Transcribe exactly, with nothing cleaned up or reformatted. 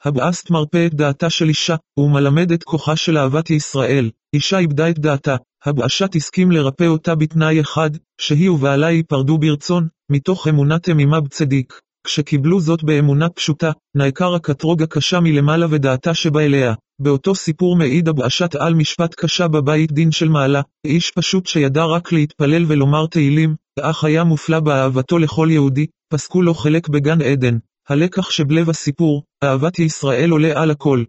הבאסט מרפא את דעתה של אישה, ומלמד את כוחה של אהבת ישראל. אישה איבדה את דעתה, הבאשה תסכים לרפא אותה בתנאי אחד, שהיא ובעלה ייפרדו ברצון, מתוך אמונת אמימה בצדיק. כשקיבלו זאת באמונה פשוטה, נעקר הקטרוג הקשה מלמעלה ודעתה שבא אליה. באותו סיפור מעיד הבאשת על משפט קשה בבית דין של מעלה, איש פשוט שידע רק להתפלל ולומר תהילים, אך היה מופלא באהבתו לכל יהודי, פסקו לו חלק בגן עדן. הלקח שבלב הסיפור, אהבת ישראל עולה על הכל.